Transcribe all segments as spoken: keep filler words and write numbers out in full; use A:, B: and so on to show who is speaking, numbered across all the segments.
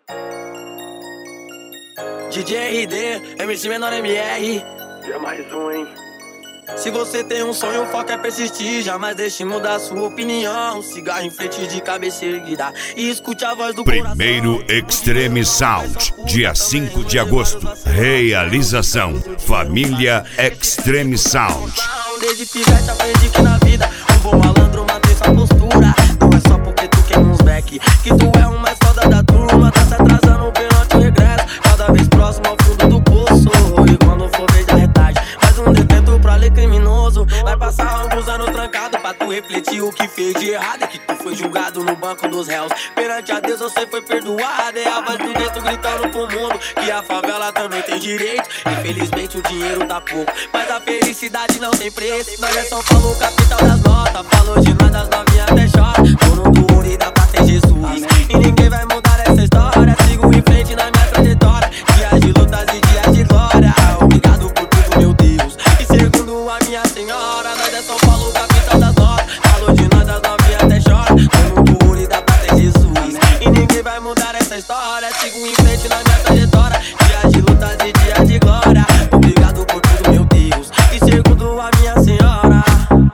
A: D J R D, M C Menor M R.
B: Já mais um, hein?
A: Se você tem um sonho, o foco é persistir. Jamais deixe mudar sua opinião. Cigarro em frente de cabeça erguida e escute a voz do coração.
C: Primeiro Extreme Sound, dia cinco de agosto. Realização: Família Extreme Sound.
A: Desde pivete aprendi que na vida um bom malandro mantém sua postura. Não é só porque tu quer uns back que tu é o mais foda da turma. Tá se atrasando perante o regresso, cada vez próximo ao fundo do poço. E quando for vez da retagem, mais um detento pra ler criminoso. Vai passar alguns anos trancado pra tu refletir o que fez de errado. É que tu foi julgado no banco dos réus. Perante a Deus você foi perdoado. É a voz do dentro gritando pro mundo que a favela também tem direito. Infelizmente o dinheiro tá pouco, mas a felicidade não tem preço. Nós é São Paulo, capital das notas. Falou de nada, as novinhas até choram. Dono do ouro e da prata é Jesus. E ninguém vai mudar essa história. Sigo em frente na minha trajetória. Dias de lutas e dias de glória. Obrigado por tudo, meu Deus. E segundo a minha senhora, nós é São Paulo, capital das notas. Falou de nada, as novinhas até choram. Dono do ouro e da prata é Jesus. E ninguém vai mudar essa história. Sigo em frente na minha trajetória. Dias de lutas e dias de glória. Obrigado por tudo, meu Deus. E segundo a minha senhora,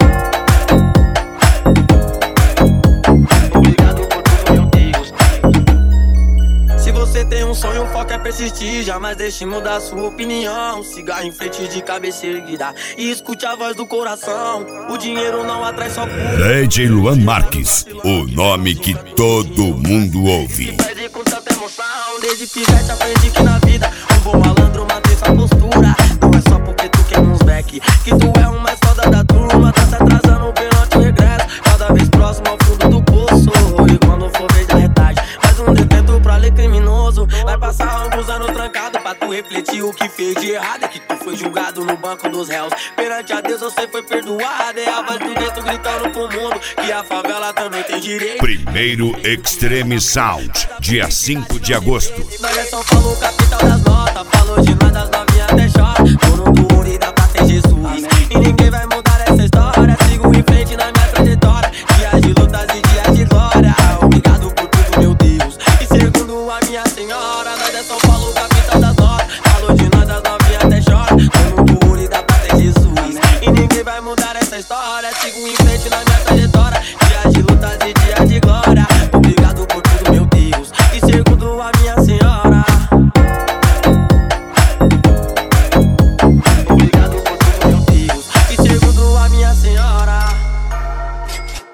A: obrigado por tudo, meu Deus. Se você tem um sonho, o foco é persistir. Jamais deixe mudar sua opinião. Cigarro em frente de cabeça erguida e escute a voz do coração. O dinheiro não atrai só cura.
C: D J Luan Marques, o nome que todo mundo ouve.
A: Pede com tanta emoção. Desde pivete aprendi que na vida um bom malandro mantém sua postura. Não é só porque tu quer uns back que tu é o mais foda da turma. Tá se atrasando perante o regresso, cada vez próximo ao fundo do poço. E quando for vez da retagem, mais um detento pra ler criminoso. Vai passar alguns anos trancado pra tu refletir o que fez de errado. É que tu foi julgado no banco dos réus. Perante a Deus você foi perdoado. É a voz do dentro gritando pro mundo que a favela também tem direito.
C: Primeiro Extreme Sound, dia cinco de agosto.
A: Nós é São Paulo, capital das notas. Falou de nada, as novinhas até choram. Dono do ouro e da prata é Jesus.